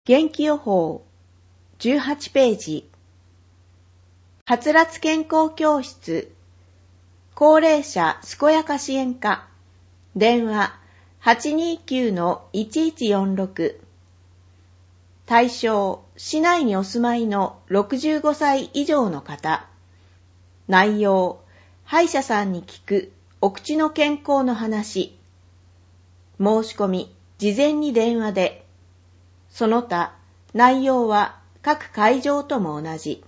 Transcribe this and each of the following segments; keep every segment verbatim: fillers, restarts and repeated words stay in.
元気予報じゅうはちページ。はつらつ健康教室高齢者健やか支援課電話 はちにーきゅうのいちいちよんろく 対象市内にお住まいのろくじゅうごさい以上の方。内容歯医者さんに聞くお口の健康の話。申し込み事前に電話で。その他内容は各会場とも同じ。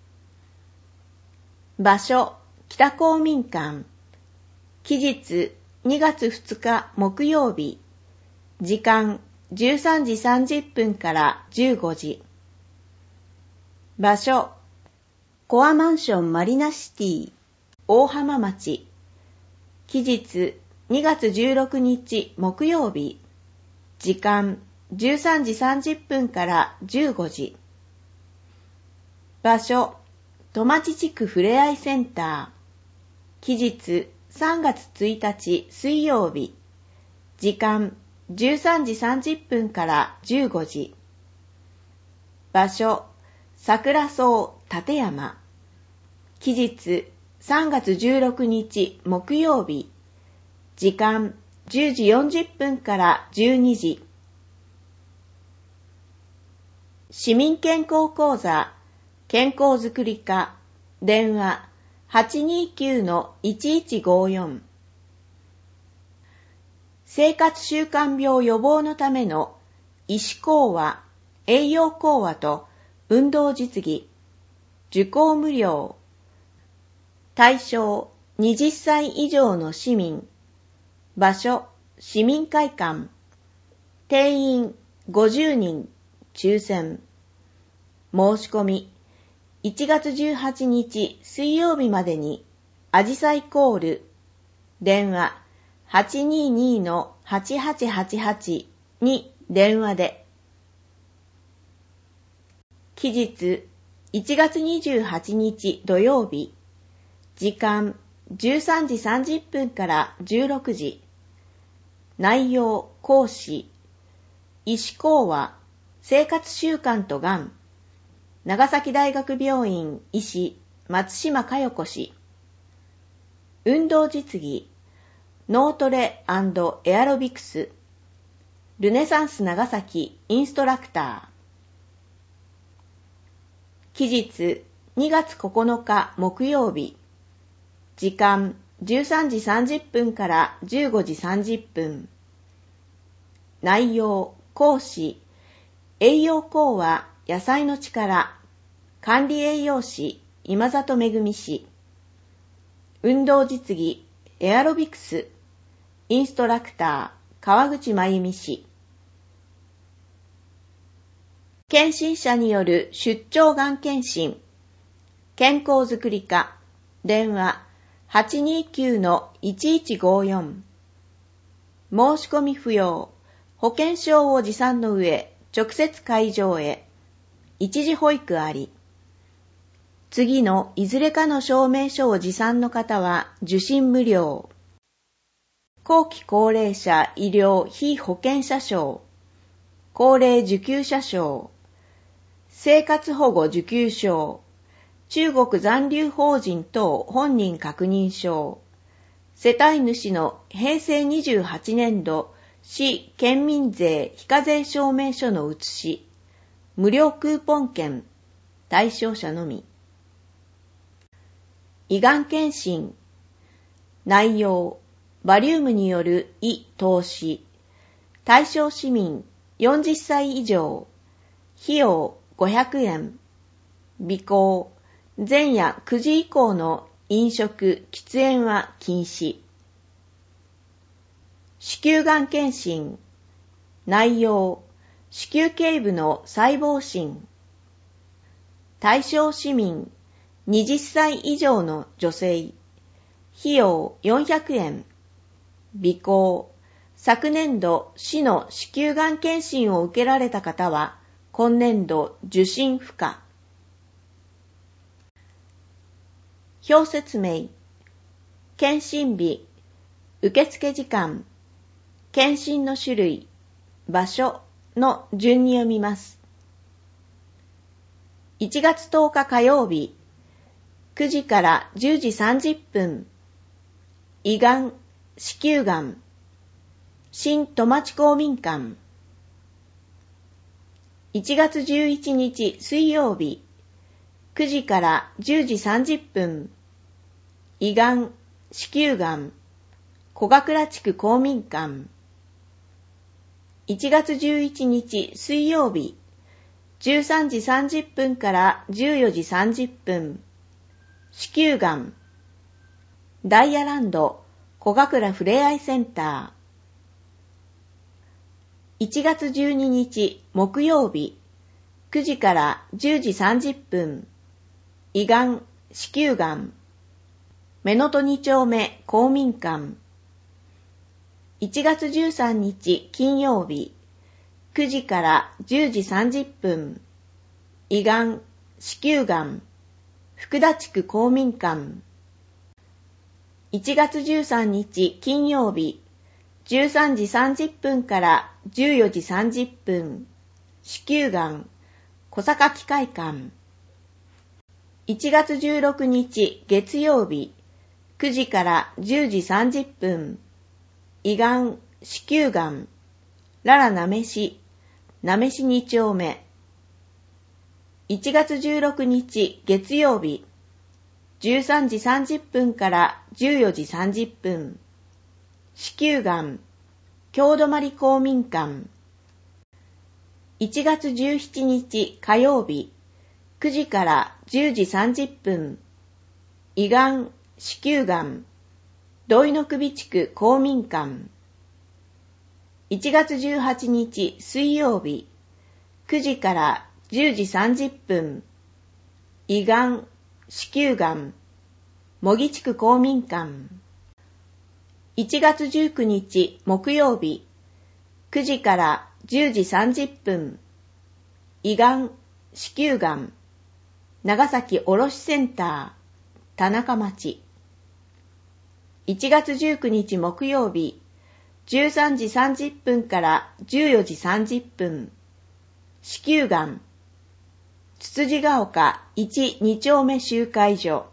場所北公民館。期日にがつふつか木曜日。時間じゅうさんじさんじゅっぷんからじゅうごじ。場所コアマンションマリナシティ大浜町。期日にがつじゅうろくにち木曜日。時間じゅうさんじさんじゅっぷんからじゅうごじ。場所戸町地区ふれあいセンター。期日さんがつついたち水曜日。時間じゅうさんじさんじゅっぷんからじゅうごじ。場所桜草立山。期日さんがつじゅうろくにち木曜日。時間じゅうじよんじゅっぷんからじゅうにじ。市民健康講座健康づくり課電話 はちにーきゅうのいちいちごよん。生活習慣病予防のための医師講話、栄養講話と運動実技。受講無料。対象はたち以上の市民。場所市民会館。定員ごじゅうにん。抽選。申し込みいちがつじゅうはちにち水曜日までにあじさいコール電話 はちにーにーのはちはちはちはち に電話で。期日いちがつにじゅうはちにち土曜日。時間じゅうさんじさんじゅっぷんからじゅうろくじ。内容講師医師講話生活習慣とがん。長崎大学病院医師松島佳代子氏。運動実技脳トレ&エアロビクス。ルネサンス長崎インストラクター。期日にがつここのか木曜日。時間じゅうさんじさんじゅっぷんからじゅうごじさんじゅっぷん。内容講師栄養講話野菜の力。管理栄養士今里めぐみ氏。運動実技エアロビクス。インストラクター川口真由美氏。検診者による出張がん検診健康づくり課電話 はちにーきゅうのいちいちごよん。申し込み不要。保険証を持参の上直接会場へ。一時保育あり。次のいずれかの証明書を持参の方は受診無料。後期高齢者医療非保険者証、高齢受給者証、生活保護受給証、中国残留法人等本人確認証、世帯主のへいせいにじゅうはちねんど市県民税非課税証明書の写し、無料クーポン券、対象者のみ。胃がん検診。内容、バリウムによる胃透視。対象市民よんじゅっさい以上。費用ごひゃくえん。備考、前夜くじ以降の飲食、喫煙は禁止。子宮がん検診。内容、子宮頸部の細胞診。対象市民はたち以上の女性。費用よんひゃくえん。備考、昨年度市の子宮がん検診を受けられた方は今年度受診不可。表説明。検診日、受付時間、検診の種類、場所の順に読みます。 いちがつとおか火曜日、くじからじゅうじさんじゅっぷん、胃がん、子宮がん、新戸町公民館。いちがつじゅういちにち水曜日、くじからじゅうじさんじゅっぷん、胃がん、子宮がん、小ヶ倉地区公民館。いちがつじゅういちにち水曜日、じゅうさんじさんじゅっぷんからじゅうよじさんじゅっぷん、子宮がん、ダイヤランド小ヶ倉ふれあいセンター。いちがつじゅうににち木曜日、くじからじゅうじさんじゅっぷん、胃がん、子宮がん、目のとに丁目公民館。いちがつじゅうさんにち金曜日、くじからじゅうじさんじゅっぷん、胃がん、子宮がん、福田地区公民館。いちがつじゅうさんにち金曜日、じゅうさんじさんじゅっぷんからじゅうよじさんじゅっぷん、子宮がん、小坂機械館。いちがつじゅうろくにち月曜日、くじからじゅうじさんじゅっぷん、胃がん、子宮がん、奈良なめし、なめしに丁目。いちがつじゅうろくにち月曜日、じゅうさんじさんじゅっぷんからじゅうよじさんじゅっぷん、子宮がん、京泊公民館。いちがつじゅうしちにち火曜日、くじからじゅうじさんじゅっぷん、胃がん、子宮がん、土井の首地区公民館。いちがつじゅうはちにち水曜日、くじからじゅうじさんじゅっぷん、胃がん、子宮がん、茂木地区公民館。いちがつじゅうくにち木曜日、くじからじゅうじさんじゅっぷん、胃がん、子宮がん、長崎卸センター、田中町。いちがつじゅうくにち木曜日、じゅうさんじさんじゅっぷんからじゅうよじさんじゅっぷん、子宮がん、つつじが丘いちに丁目集会所。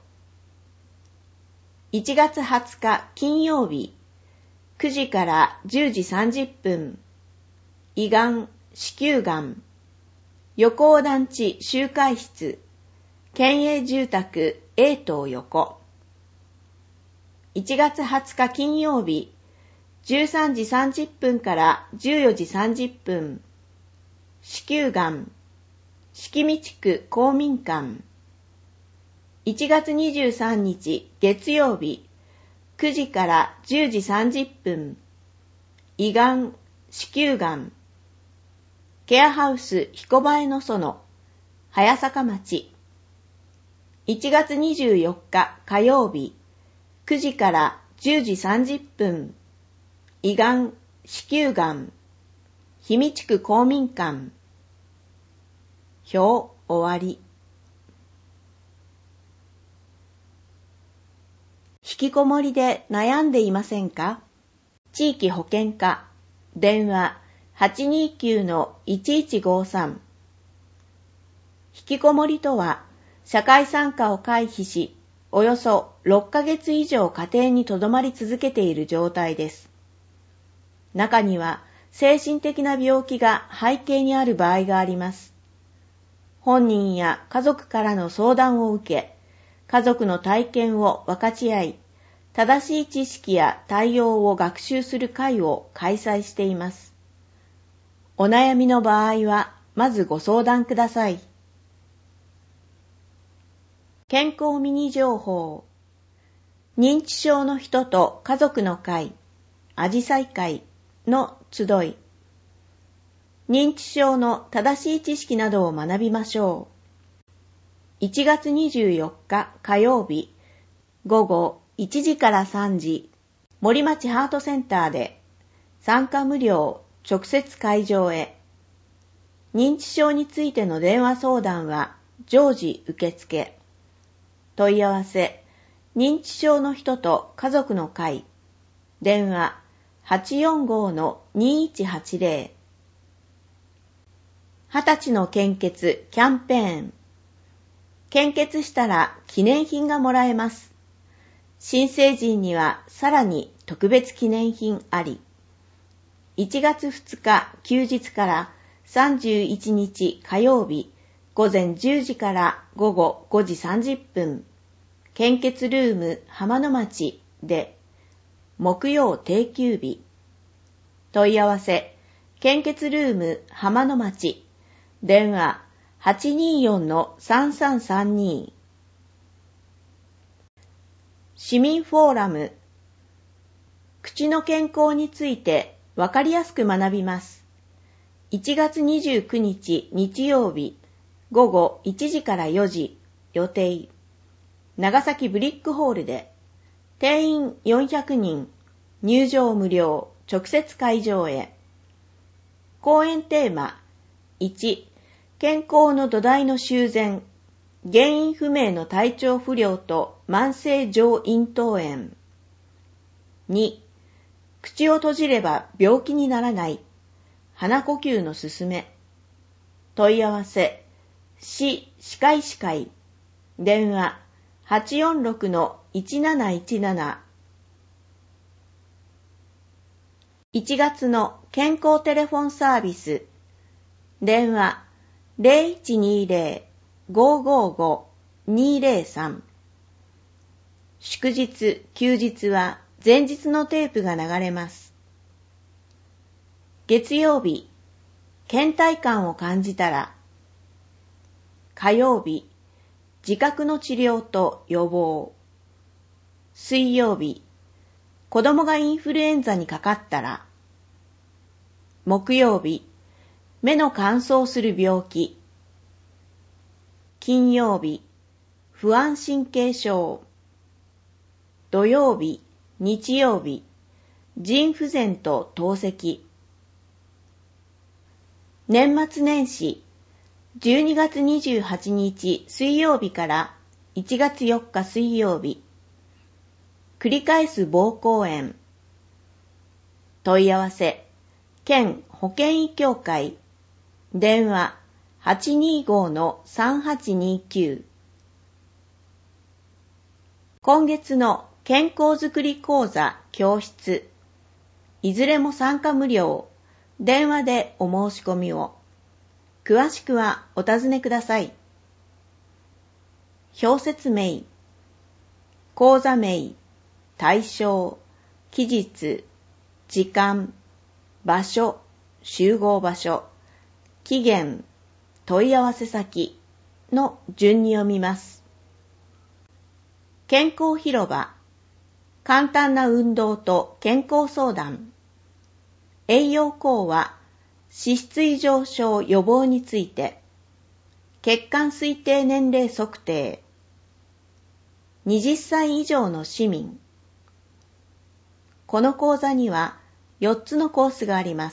いちがつはつか金曜日、くじからじゅうじさんじゅっぷん、胃がん、子宮がん、横尾団地集会室、県営住宅 A 棟横。いちがつはつか金曜日、じゅうさんじさんじゅっぷんからじゅうよじさんじゅっぷん、子宮がん、敷見地区公民館。いちがつにじゅうさんにち月曜日、くじからじゅうじさんじゅっぷん、胃がん、子宮がん、ケアハウス彦映えの園、早坂町。いちがつにじゅうよっか火曜日、くじからじゅうじさんじゅっぷん、胃がん、子宮がん、氷見地区公民館。表終わり。引きこもりで悩んでいませんか？地域保健課、電話 はちにきゅうのいちいちごさん。引きこもりとは、社会参加を回避し、およそろっかげつ以上家庭にとどまり続けている状態です。中には、精神的な病気が背景にある場合があります。本人や家族からの相談を受け、家族の体験を分かち合い、正しい知識や対応を学習する会を開催しています。お悩みの場合は、まずご相談ください。健康ミニ情報。認知症の人と家族の会、あじさい会の集い。認知症の正しい知識などを学びましょう。いちがつにじゅうよっか火曜日、午後いちじからさんじ、森町ハートセンターで、参加無料、直接会場へ。認知症についての電話相談は常時受付。問い合わせ、認知症の人と家族の会、電話 はちよんごのにいちはちぜろ。はたちの献血キャンペーン。 献血したら記念品がもらえます。新成人にはさらに特別記念品あり。いちがつふつか休日からさんじゅういちにち火曜日ごぜんじゅうじからごごごじさんじゅっぷん、献血ルーム浜の町で、木曜定休日。問い合わせ、献血ルーム浜の町、電話 はちにーよんのさんさんさんに。市民フォーラム、口の健康についてわかりやすく学びます。いちがつにじゅうくにち日曜日、ごごいちじからよじ、予定。長崎ブリックホールで、定員よんひゃくにん、入場無料、直接会場へ。講演テーマ、いち、健康の土台の修繕、原因不明の体調不良と慢性上咽頭炎。に、口を閉じれば病気にならない、鼻呼吸のすすめ。問い合わせ、市歯科医師会、電話 はちよんろくのいちなないちなな。いちがつの健康テレフォンサービス、電話 ゼロいちにゼロ ごーごーごー にーゼロさん。祝日、休日は前日のテープが流れます。月曜日、倦怠感を感じたら。火曜日、自覚の治療と予防。水曜日、子供がインフルエンザにかかったら。木曜日、目の乾燥する病気。金曜日、不安神経症。土曜日、日曜日、腎不全と透析。年末年始、じゅうにがつにじゅうはちにち水曜日からいちがつよっか水曜日。繰り返す膀胱炎。問い合わせ、県保健医協会。電話 はちにーごーのさんはちにーきゅう。今月の健康づくり講座教室。いずれも参加無料。電話でお申し込みを。詳しくはお尋ねください。表説明、講座名、対象、期日、時間、場所、集合場所、期限、問い合わせ先の順に読みます。健康広場、簡単な運動と健康相談。栄養講話、脂質異常症予防について。血管推定年齢測定。はたち以上の市民。この講座にはよっつのコースがあります。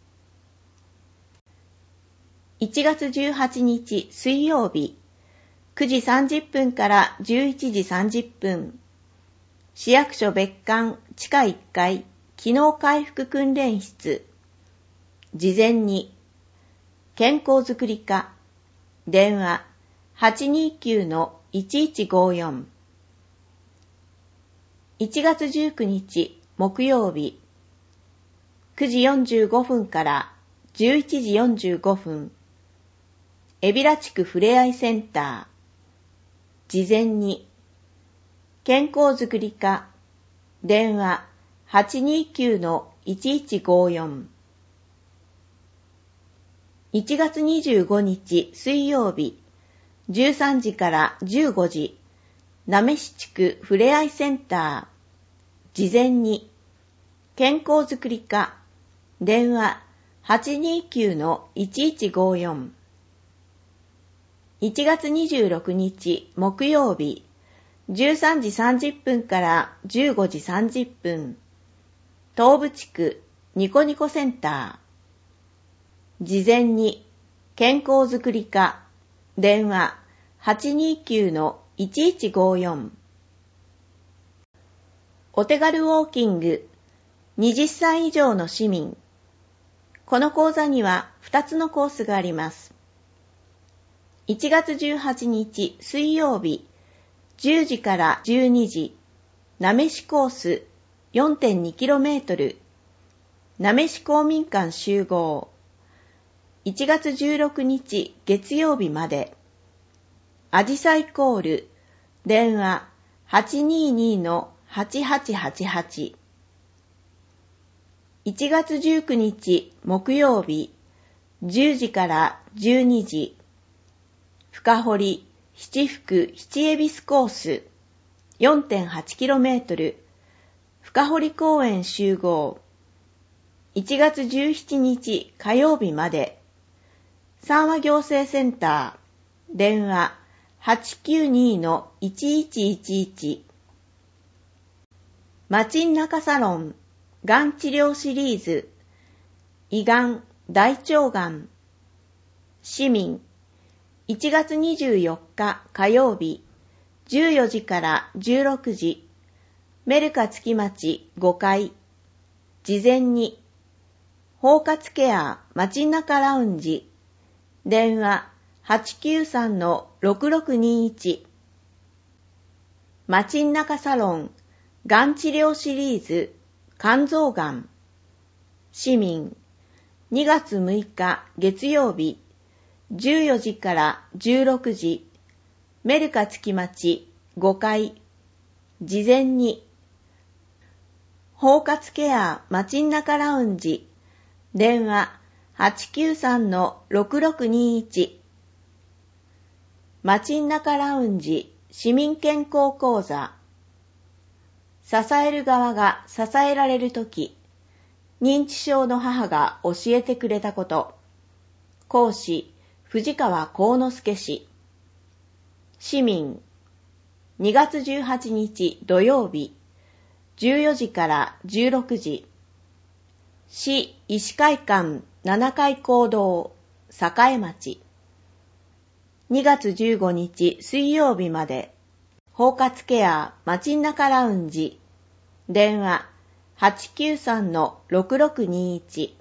いちがつじゅうはちにち水曜日、くじさんじゅっぷんからじゅういちじさんじゅっぷん。市役所別館地下いっかい機能回復訓練室。事前に、健康づくり課、電話 はちにーきゅうのいちいちごーよん。いちがつじゅうくにち木曜日、くじよんじゅうごふんからじゅういちじよんじゅうごふん、海老名地区ふれあいセンター。事前に、健康づくり課、電話 はちにーきゅうのいちいちごーよん。いちがつにじゅうごにち水曜日、じゅうさんじからじゅうごじ、なめし地区ふれあいセンター。事前に、健康づくり課、電話 はちにーきゅうのいちいちごーよん。いちがつにじゅうろくにち木曜日、じゅうさんじさんじゅっぷんからじゅうごじさんじゅっぷん、東部地区ニコニコセンター。事前に、健康づくり課、電話 はちにーきゅうのいちいちごーよん。お手軽ウォーキング、はたち以上の市民。この講座にはふたつのコースがあります。 いちがつじゅうはちにち水曜日、じゅうじからじゅうにじ、なめしコース よんてんにキロメートル、なめし公民館集合。いちがつじゅうろくにち月曜日まで。あじさいコール、電話 はちにーにーのはちはちはちはち。いちがつじゅうくにち木曜日、じゅうじからじゅうにじ、深堀七福七恵比寿コース よんてんはちキロメートル、深堀公園集合。いちがつじゅうしちにち火曜日まで。三和行政センター、電話 はちきゅうにーのいちいちいちいち。マチンナカサロン、がん治療シリーズ、胃がん、大腸がん。市民、いちがつにじゅうよっか火曜日、じゅうよじからじゅうろくじ、メルカ月町ごかい。事前に、包括ケアマチンナカラウンジ、電話 はちきゅうさんのろくろくにいち。マチンナカサロン、がん治療シリーズ、肝臓がん。市民、にがつむいか月曜日、じゅうよじからじゅうろくじ、メルカ月町ごかい。事前に、包括ケアマチンナカラウンジ、電話 はちきゅうさんのろくろくにいち。マチンナカラウンジ市民健康講座。支える側が支えられるとき、認知症の母が教えてくれたこと。講師、藤川幸之助氏。市民、にがつじゅうはちにち土曜日、じゅうよじからじゅうろくじ、市医師会館ななかい講堂、栄町。にがつじゅうごにち水曜日まで。包括ケアマチンナカラウンジ、電話 はちきゅうさんのろくろくにいち。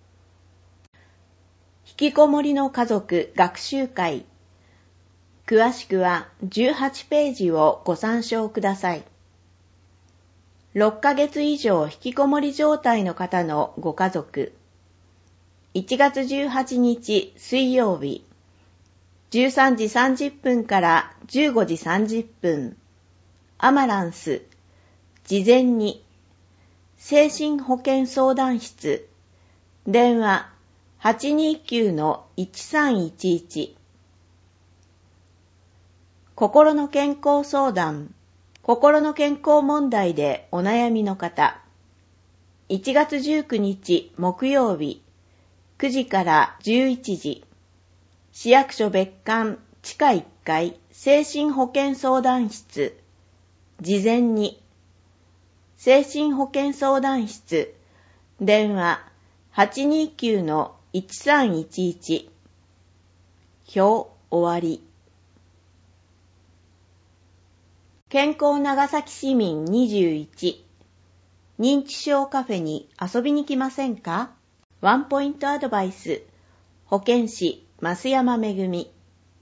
引きこもりの家族学習会。詳しくはじゅうはちページをご参照ください。ろっかげつ以上引きこもり状態の方のご家族。いちがつじゅうはちにち水曜日、じゅうさんじさんじゅっぷんからじゅうごじさんじゅっぷん、アマランス、事前に、精神保健相談室、電話 はちにーきゅうのいちさんいちいち。心の健康相談、心の健康問題でお悩みの方、いちがつじゅうくにち木曜日、くじからじゅういちじ、市役所別館地下いっかい精神保健相談室、事前に、精神保健相談室、電話 はちにーきゅうのいちさんいちいち。表終わり。健康長崎市民にじゅういち。認知症カフェに遊びに来ませんか？ワンポイントアドバイス。保健師増山めぐみ。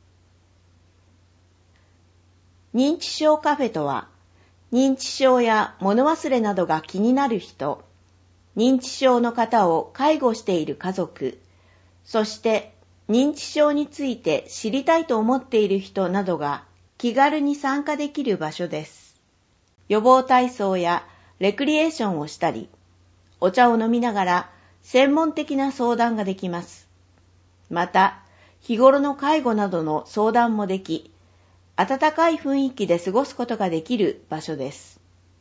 認知症カフェとは、認知症や物忘れなどが気になる人、認知症の方を介護している家族、そして認知症について知りたいと思っている人などが気軽に参加できる場所です。予防体操やレクリエーションをしたり、お茶を飲みながら専門的な相談ができます。また、日頃の介護などの相談もでき、温かい雰囲気で過ごすことができる場所です。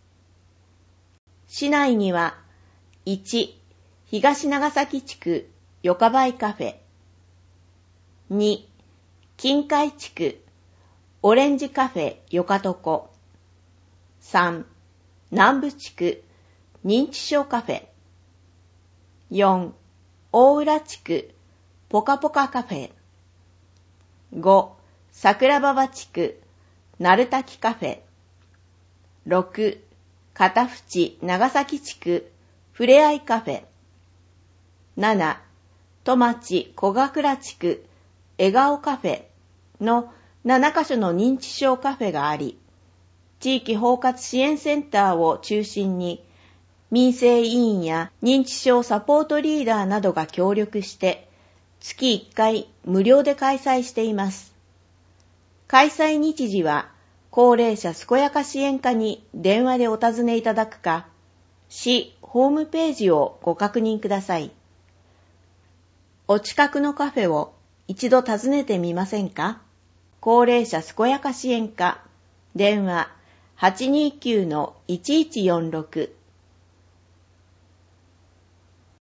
市内には、いち、東長崎地区よかばいカフェ、に、近海地区オレンジカフェよかとこ、さん、南部地区認知症カフェ、よん、大浦地区ポカポカカフェ、ご、桜庭地区鳴滝カフェ、ろく、片淵長崎地区ふれあいカフェ、なな、戸町小ヶ倉地区笑顔カフェのななカ所の認知症カフェがあり、地域包括支援センターを中心に民生委員や認知症サポートリーダーなどが協力して月いっかい無料で開催しています。開催日時は高齢者健やか支援課に電話でお尋ねいただくか、市ホームページをご確認ください。お近くのカフェを一度訪ねてみませんか？高齢者健やか支援課、電話 はちにーきゅうのいちいちよんろく